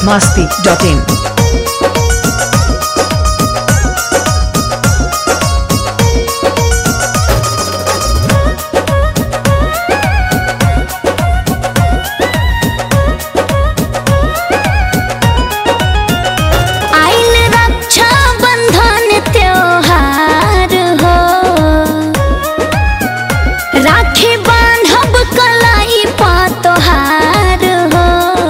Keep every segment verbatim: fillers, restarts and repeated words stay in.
masti dot in. राखी बांधब कलाई पातोहार हो।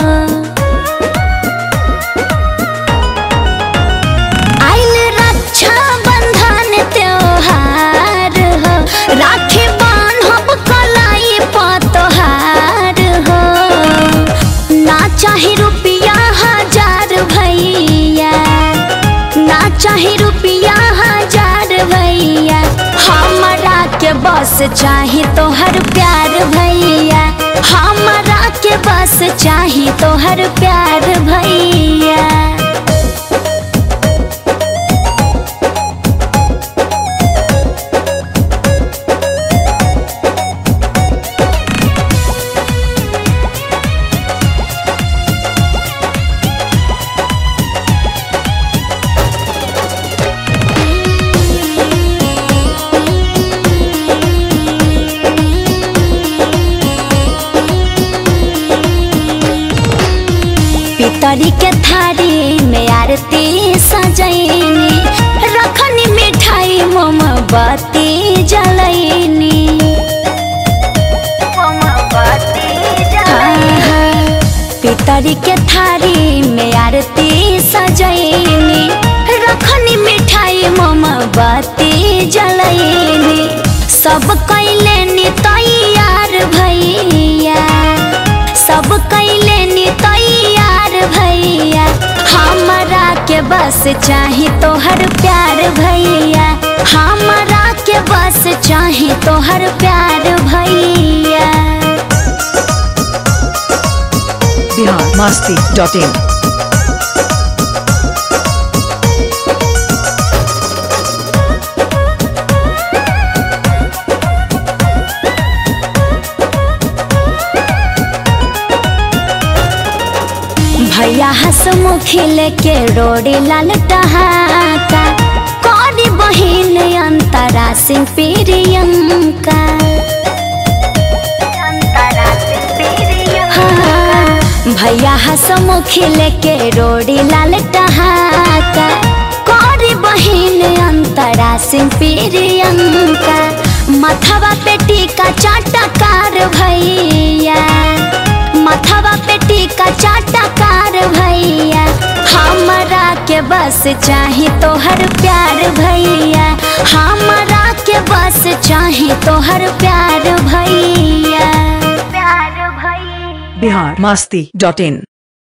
आइल रक्षा बंधन त्योहार हो, राखी बांधब कलाई पातोहार हो। ना चाहे रुपया हजार भैया, ना चाहे रुपया हजार भैया, हमरा के बस चाही तोहर प्यार भैया, हमरा के बस चाही तोहर प्यार भैया। पितरी के थारी में आरती सजैनी, रखनी मिठाई मोमबत्ती जलैनी। पितरी के थारी में आरती सजैनी, रखनी मिठाई मोमबत्ती जलैनी। सब कैलेनी तैयार भैया, सब कैलेनी तैयार भैया, हमरा के बस चाही तोहर प्यार भैया, हमरा के बस चाही तोहर प्यार भैया। Bihar masti dot in. भैया हंसमुखी लेके रोड़ी लाल टहाका, कौड़ी बहिन अंतरा सिंह प्रियंका। हाँ, भैया हंसमुखी लेके रोड़ी लाल टहाका, कौड़ी बहिन अंतरा सिंह प्रियंका। मथवा पे टीका चाटकार भैया, मथवा पे टीका चाटकार भैया, हमरा के बस चाही तोहर प्यार भैया, हमरा के बस चाही तोहर प्यार भैया। प्यार भैया। Bihar masti dot in.